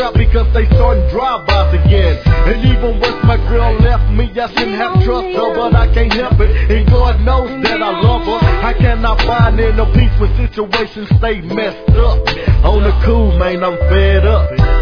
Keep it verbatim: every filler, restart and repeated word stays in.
trap because they starting drive-bys again. And even once my girl left me, I shouldn't have trust her, but I can't help it. And God knows that I love her. I cannot find inner peace when situations stay messed up. On the cool, man, I'm fed up.